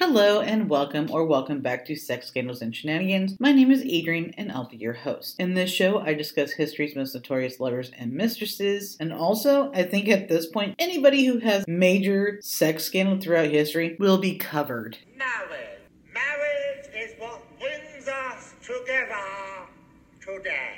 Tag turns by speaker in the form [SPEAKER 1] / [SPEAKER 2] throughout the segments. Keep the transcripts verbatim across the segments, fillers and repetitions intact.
[SPEAKER 1] Hello and welcome or welcome back to Sex Scandals and Shenanigans. My name is Adrian and I'll be your host. In this show, I discuss history's most notorious lovers and mistresses. And also, I think at this point, anybody who has major sex scandal throughout history will be covered.
[SPEAKER 2] Marriage. Marriage is what brings us together today.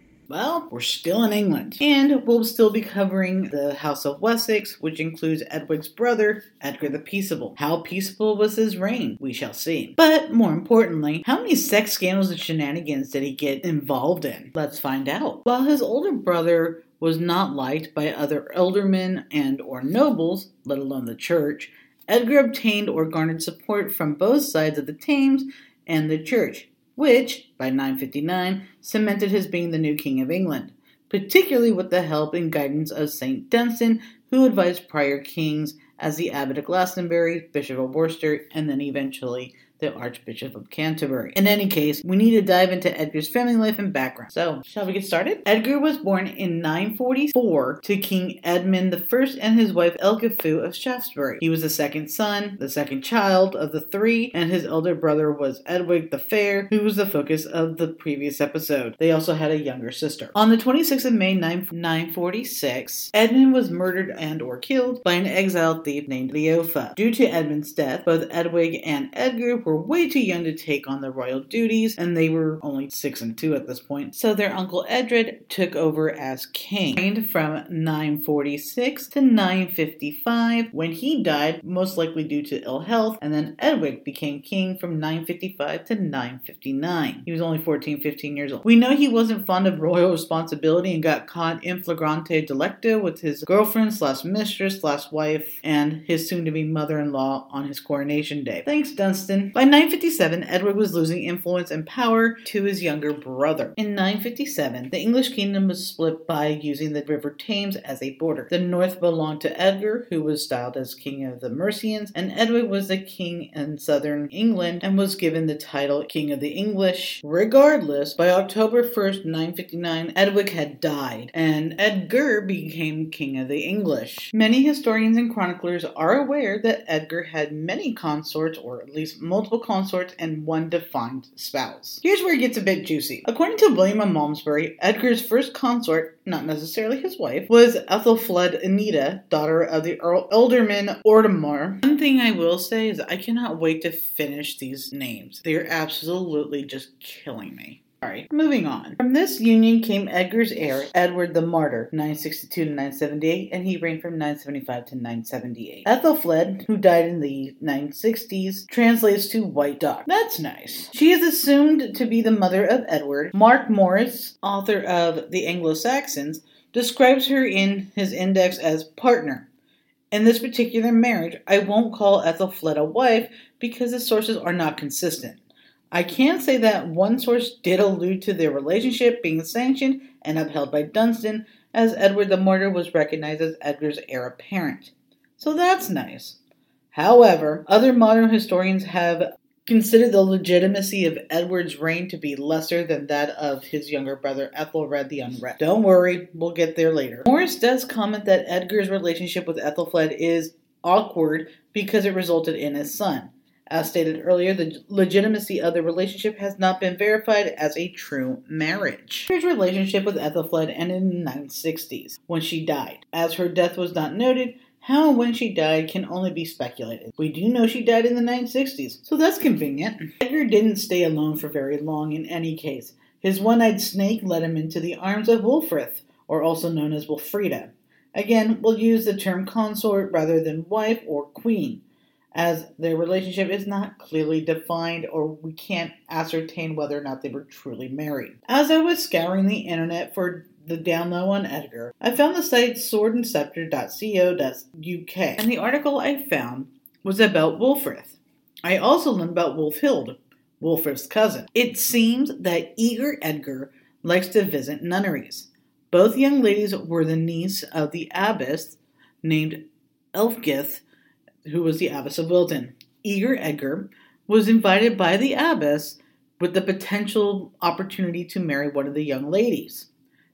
[SPEAKER 1] Well, we're still in England, and we'll still be covering the House of Wessex, which includes Edward's brother, Edgar the Peaceable. How peaceable was his reign? We shall see. But more importantly, how many sex scandals and shenanigans did he get involved in? Let's find out. While his older brother was not liked by other aldermen and or nobles, let alone the church, Edgar obtained or garnered support from both sides of the Thames and the church, which, by nine fifty-nine, cemented his being the new King of England, particularly with the help and guidance of Saint Dunstan, who advised prior kings as the Abbot of Glastonbury, Bishop of Worcester, and then eventually the Archbishop of Canterbury. In any case, we need to dive into Edgar's family life and background. So, shall we get started? Edgar was born in nine forty-four to King Edmund the First and his wife Elgifu of Shaftesbury. He was the second son, the second child of the three, and his elder brother was Edwig the Fair, who was the focus of the previous episode. They also had a younger sister. On the twenty-sixth of May, nine forty-six, Edmund was murdered and or killed by an exiled thief named Leofa. Due to Edmund's death, both Edwig and Edgar were way too young to take on the royal duties, and they were only six and two at this point, so their uncle Edred took over as king. He reigned from nine forty-six to nine fifty-five, when he died, most likely due to ill health, and then Edwig became king from nine fifty-five to nine fifty-nine. He was only fourteen, fifteen years old. We know he wasn't fond of royal responsibility and got caught in flagrante delicto with his girlfriend slash mistress slash wife and his soon-to-be mother-in-law on his coronation day. Thanks, Dunstan. By nine fifty-seven, Edward was losing influence and power to his younger brother. In nine fifty-seven, the English kingdom was split by using the River Thames as a border. The north belonged to Edgar, who was styled as King of the Mercians, and Edward was the king in southern England and was given the title King of the English. Regardless, by October first, nine fifty-nine, Edward had died, and Edgar became King of the English. Many historians and chroniclers are aware that Edgar had many consorts, or at least multiple consorts, and one defined spouse. Here's where it gets a bit juicy. According to William of Malmesbury, Edgar's first consort, not necessarily his wife, was Ethelfled Anita, daughter of the Earl Alderman Ortimer. One thing I will say is I cannot wait to finish these names. They're absolutely just killing me. Alright, moving on. From this union came Edgar's heir, Edward the Martyr, nine sixty-two to nine seventy-eight, and he reigned from nine seventy-five to nine seventy-eight. Ethelfled, who died in the nine sixties, translates to White Dog. That's nice. She is assumed to be the mother of Edward. Mark Morris, author of The Anglo-Saxons, describes her in his index as partner. In this particular marriage, I won't call Ethelfled a wife because the sources are not consistent. I can say that one source did allude to their relationship being sanctioned and upheld by Dunstan, as Edward the Martyr was recognized as Edgar's heir apparent. So that's nice. However, other modern historians have considered the legitimacy of Edward's reign to be lesser than that of his younger brother Ethelred the Unread. Don't worry, we'll get there later. Morris does comment that Edgar's relationship with Ethelfled is awkward because it resulted in his son. As stated earlier, the legitimacy of the relationship has not been verified as a true marriage. His relationship with Ethelfled ended in the nine sixties, when she died. As her death was not noted, how and when she died can only be speculated. We do know she died in the nine sixties, so that's convenient. Edgar didn't stay alone for very long in any case. His one-eyed snake led him into the arms of Wulfrith, or also known as Wulfrida. Again, we'll use the term consort rather than wife or queen, as their relationship is not clearly defined, or we can't ascertain whether or not they were truly married. As I was scouring the internet for the down low on Edgar, I found the site sword and scepter dot co dot U K, and the article I found was about Wulfrith. I also learned about Wulfhild, Wulfrith's cousin. It seems that eager Edgar likes to visit nunneries. Both young ladies were the niece of the abbess named Elfgith, who was the abbess of Wilton. Eager Edgar was invited by the abbess with the potential opportunity to marry one of the young ladies.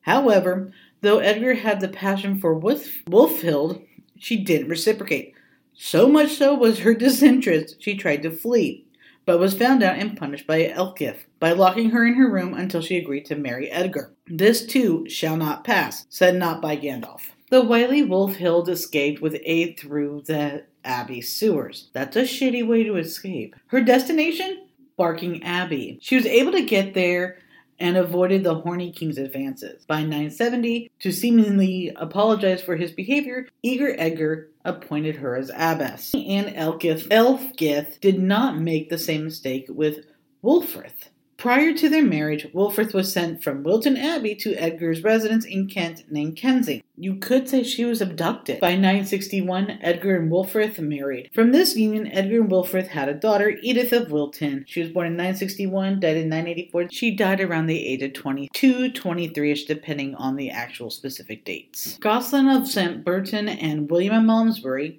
[SPEAKER 1] However, though Edgar had the passion for Wulf- Wulfhild, she didn't reciprocate. So much so was her disinterest, she tried to flee, but was found out and punished by Elgith by locking her in her room until she agreed to marry Edgar. This too shall not pass, said not by Gandalf. The wily Wulfhild escaped with aid through the Abbey sewers. That's a shitty way to escape. Her destination? Barking Abbey. She was able to get there and avoided the horny king's advances. By nine seventy, to seemingly apologize for his behavior, eager Edgar appointed her as abbess. And Elgith, Elfgith did not make the same mistake with Wulfrith. Prior to their marriage, Wulfrith was sent from Wilton Abbey to Edgar's residence in Kent named Kensington. You could say she was abducted. By nine sixty-one, Edgar and Wulfrith married. From this union, Edgar and Wulfrith had a daughter, Edith of Wilton. She was born in nine sixty-one, died in nine eighty-four. She died around the age of twenty-two, twenty-three-ish, depending on the actual specific dates. Gosselin of Saint Burton and William of Malmesbury,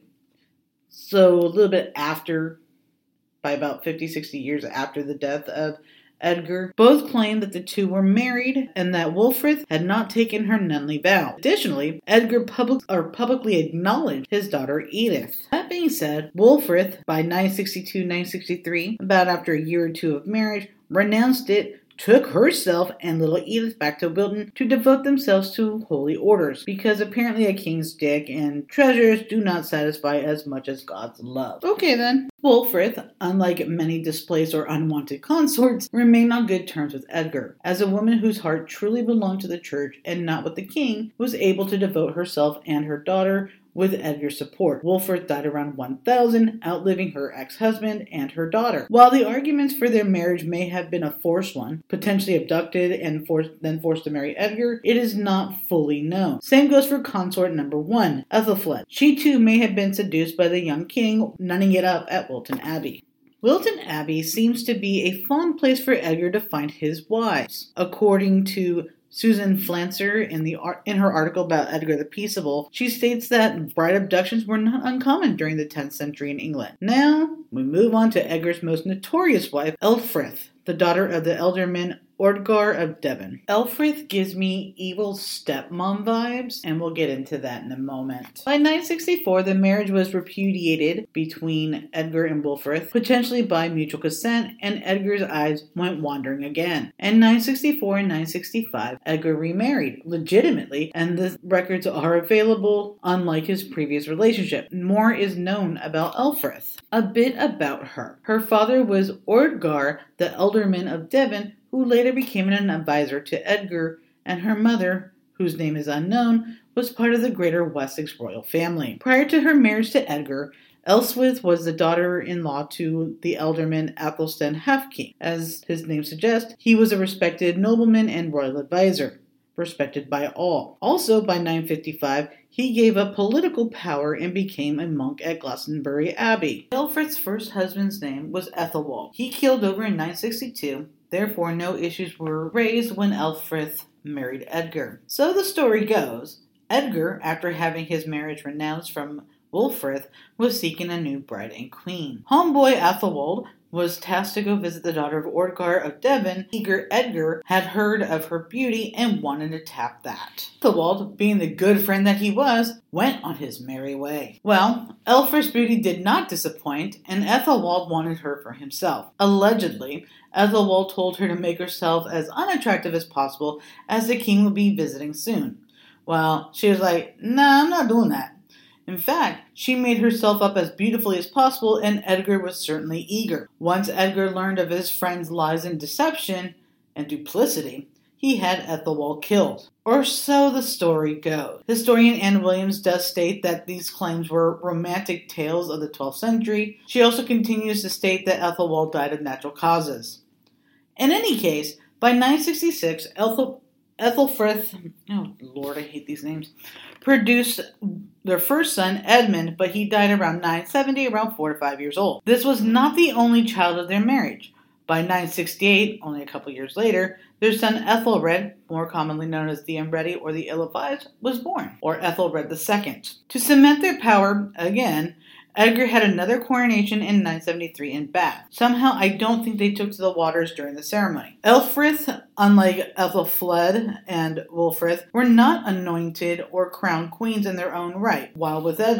[SPEAKER 1] so a little bit after, by about fifty, sixty years after the death of Edgar, both claimed that the two were married and that Wulfrith had not taken her nunly vow. Additionally, Edgar public, or publicly acknowledged his daughter Edith. That being said, Wulfrith, by nine sixty-two, nine sixty-three, about after a year or two of marriage, renounced it, took herself and little Edith back to Wilton to devote themselves to holy orders, because apparently a king's dick and treasures do not satisfy as much as God's love. Okay then. Wulfrith, unlike many displaced or unwanted consorts, remained on good terms with Edgar. As a woman whose heart truly belonged to the church and not with the king, was able to devote herself and her daughter with Edgar's support. Wulfrith died around one thousand, outliving her ex-husband and her daughter. While the arguments for their marriage may have been a forced one, potentially abducted and forced, then forced to marry Edgar, it is not fully known. Same goes for consort number one, Ethelfled. She too may have been seduced by the young king, nunning it up at Wilton Abbey. Wilton Abbey seems to be a fun place for Edgar to find his wives. According to Susan Flancer, in the in her article about Edgar the Peaceable, she states that bride abductions were not uncommon during the tenth century in England. Now, we move on to Edgar's most notorious wife, Elfrith, the daughter of the Ealdorman Ordgar of Devon. Elfrith gives me evil stepmom vibes, and we'll get into that in a moment. By nine sixty-four, the marriage was repudiated between Edgar and Wulfrith, potentially by mutual consent, and Edgar's eyes went wandering again. In nine sixty-four and nine sixty-five, Edgar remarried, legitimately, and the records are available, unlike his previous relationship. More is known about Elfrith. A bit about her. Her father was Ordgar, the Ealdorman of Devon, who later became an advisor to Edgar, and her mother, whose name is unknown, was part of the greater Wessex royal family. Prior to her marriage to Edgar, Elswith was the daughter-in-law to the Ealdorman Athelstan Halfking. As his name suggests, he was a respected nobleman and royal advisor, respected by all. Also, by nine fifty-five, he gave up political power and became a monk at Glastonbury Abbey. Elfrith's first husband's name was Ethelwald. He keeled over in nine sixty-two, therefore no issues were raised when Elfrith married Edgar. So the story goes, Edgar, after having his marriage renounced from Wulfrith, was seeking a new bride and queen. Homeboy Ethelwald was tasked to go visit the daughter of Ordgar of Devon. Eager Edgar had heard of her beauty and wanted to tap that. Ethelwald, being the good friend that he was, went on his merry way. Well, Elfrith's beauty did not disappoint, and Ethelwald wanted her for himself. Allegedly, Ethelwald told her to make herself as unattractive as possible, as the king would be visiting soon. Well, she was like, nah, I'm not doing that. In fact, she made herself up as beautifully as possible, and Edgar was certainly eager. Once Edgar learned of his friend's lies and deception and duplicity, he had Ethelwald killed. Or so the story goes. Historian Anne Williams does state that these claims were romantic tales of the twelfth century. She also continues to state that Ethelwald died of natural causes. In any case, by nine sixty-six, Ethel, Ethelfrith, oh lord, I hate these names, produced their first son, Edmund, but he died around nine seventy, around four to five years old. This was not the only child of their marriage. By nine sixty-eight, only a couple years later, their son Ethelred, more commonly known as the Unready or the Ill-Advised, was born, or Ethelred the Second. To cement their power, again, Edgar had another coronation in nine seventy-three in Bath. Somehow, I don't think they took to the waters during the ceremony. Elfrith, unlike Ethelfled and Wulfrith, were not anointed or crowned queens in their own right, while with Edgar,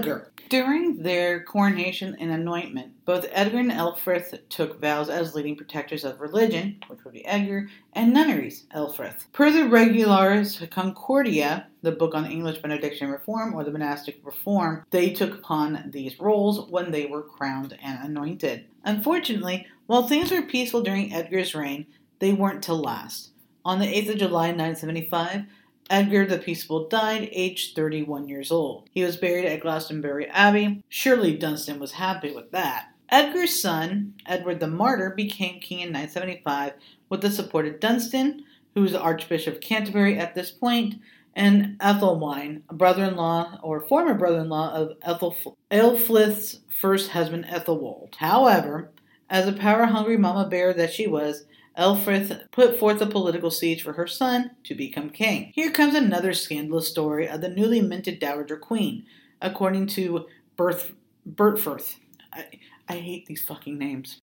[SPEAKER 1] During their coronation and anointment, both Edgar and Elfrith took vows as leading protectors of religion, which would be Edgar, and nunneries, Elfrith. Per the Regularis Concordia, the book on English benediction reform, or the monastic reform, they took upon these roles when they were crowned and anointed. Unfortunately, while things were peaceful during Edgar's reign, they weren't to last. On the eighth of July, nine seventy-five, Edgar the Peaceable died, aged thirty-one years old. He was buried at Glastonbury Abbey. Surely Dunstan was happy with that. Edgar's son, Edward the Martyr, became king in nine seventy-five with the support of Dunstan, who was the Archbishop of Canterbury at this point, and Ethelwine, a brother-in-law or former brother-in-law of Ethelf- Aelflith's first husband Ethelwald. However, as a power-hungry mama bear that she was, Elfrith put forth a political siege for her son to become king. Here comes another scandalous story of the newly minted Dowager Queen, according to Berth- Bertfirth. I, I hate these fucking names.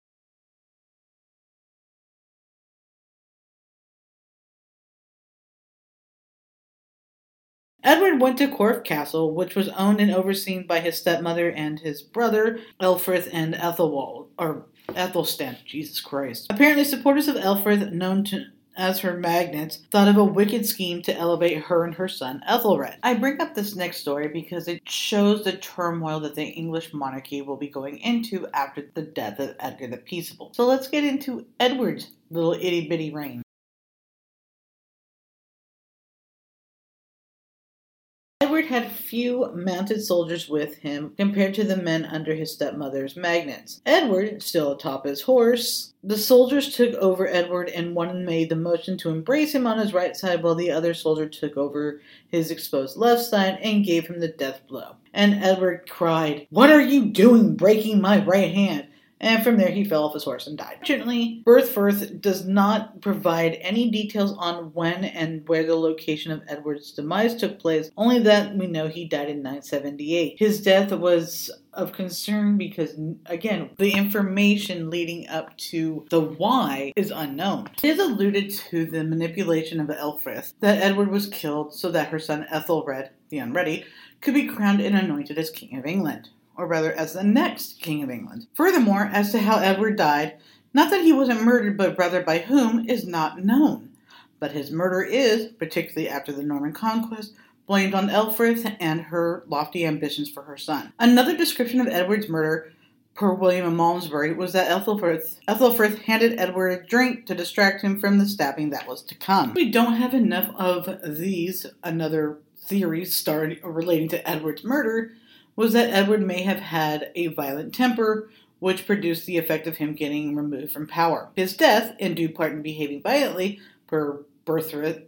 [SPEAKER 1] Edward went to Corfe Castle, which was owned and overseen by his stepmother and his brother, Elfrith and Ethelwald, or Ethelstan, Jesus Christ. Apparently, supporters of Elfrith, known to, as her magnates, thought of a wicked scheme to elevate her and her son, Ethelred. I bring up this next story because it shows the turmoil that the English monarchy will be going into after the death of Edgar the Peaceable. So let's get into Edward's little itty-bitty reign. Edward had few mounted soldiers with him compared to the men under his stepmother's magnates. Edward, still atop his horse, the soldiers took over Edward, and one made the motion to embrace him on his right side while the other soldier took over his exposed left side and gave him the death blow. And Edward cried, "What are you doing, breaking my right hand?" And from there he fell off his horse and died. Fortunately, Berthfirth does not provide any details on when and where the location of Edward's demise took place, only that we know he died in nine seventy-eight. His death was of concern because, again, the information leading up to the why is unknown. It is alluded to the manipulation of Elfrith that Edward was killed so that her son Ethelred, the Unready, could be crowned and anointed as King of England, or rather as the next King of England. Furthermore, as to how Edward died, not that he wasn't murdered, but rather by whom, is not known. But his murder is, particularly after the Norman conquest, blamed on Elfrith and her lofty ambitions for her son. Another description of Edward's murder, per William of Malmesbury, was that Ethelfrith, Ethelfrith handed Edward a drink to distract him from the stabbing that was to come. We don't have enough of these. Another theory started relating to Edward's murder was that Edward may have had a violent temper, which produced the effect of him getting removed from power. His death, in due part in behaving violently, per Bertfirth,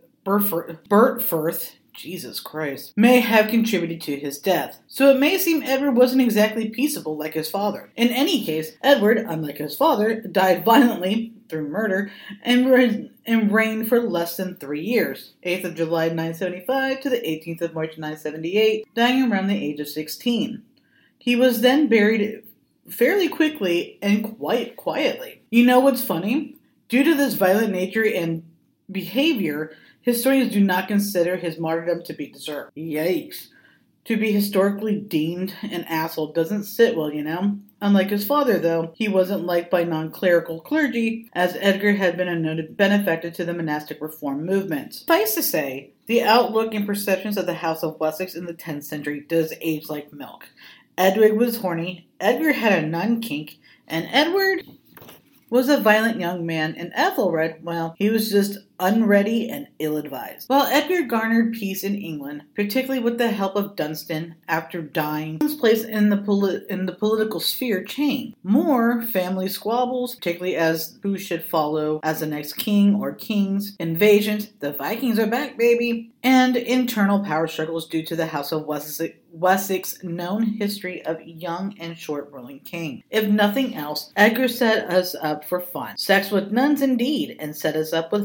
[SPEAKER 1] Bertfirth, Jesus Christ, may have contributed to his death. So it may seem Edward wasn't exactly peaceable like his father. In any case, Edward, unlike his father, died violently through murder and, re- and reigned for less than three years, eighth of July nine seventy-five to the eighteenth of March nine seventy-eight, dying around the age of sixteen. He was then buried fairly quickly and quite quietly. You know what's funny? Due to this violent nature and behavior, historians do not consider his martyrdom to be deserved. Yikes. To be historically deemed an asshole doesn't sit well, you know? Unlike his father, though, he wasn't liked by non-clerical clergy, as Edgar had been a noted benefactor to the monastic reform movement. Suffice to say, the outlook and perceptions of the House of Wessex in the tenth century does age like milk. Edward was horny, Edgar had a nun kink, and Edward was a violent young man, and Ethelred, well, he was just unready and ill-advised. While Edgar garnered peace in England, particularly with the help of Dunstan after dying, his place in the, poli- in the political sphere changed. More family squabbles, particularly as who should follow as the next king or kings, invasions, the Vikings are back, baby, and internal power struggles due to the House of Wessex, Wessex known history of young and short ruling king. If nothing else, Edgar set us up for fun. Sex with nuns indeed, and set us up with future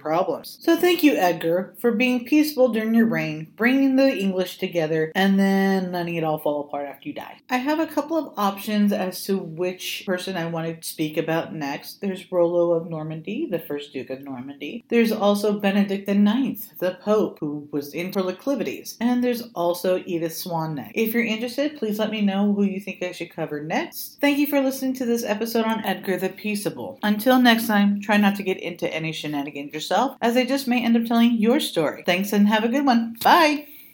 [SPEAKER 1] problems. So thank you, Edgar, for being peaceful during your reign, bringing the English together, and then letting it all fall apart after you die. I have a couple of options as to which person I want to speak about next. There's Rollo of Normandy, the first Duke of Normandy. There's also Benedict the Ninth, the Pope, who was in proclivities. And there's also Edith Swan next. If you're interested, please let me know who you think I should cover next. Thank you for listening to this episode on Edgar the Peaceable. Until next time, try not to get into any shenanigans yourself, as I just may end up telling your story. Thanks and have a good one. Bye!